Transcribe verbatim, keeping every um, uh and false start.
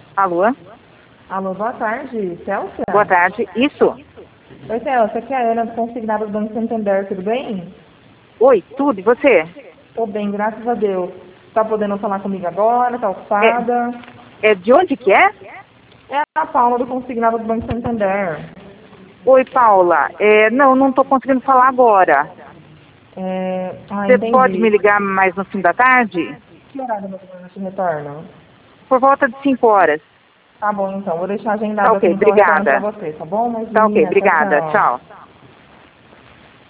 Alô? Alô, boa tarde, Célcia? Boa tarde. Isso? Oi, Célcia, aqui é a Ana do Consignado do Banco Santander, tudo bem? Oi, tudo, e você? Tô bem, graças a Deus. Tá podendo falar comigo agora? Tá ocupada? É, é de onde que é? É a Paula do Consignado do Banco Santander. Oi, Paula. É, não, não estou conseguindo falar agora. É... Ah, Você pode entendi. me ligar mais no fim da tarde? Que horário mais ou menos você retorna? Por volta de cinco horas. Tá bom, então. Vou deixar Tá agendado aqui ok, no seu retorno pra obrigada. você, tá bom? Tá ok, Imagina, tchau, obrigada. tchau. Tchau.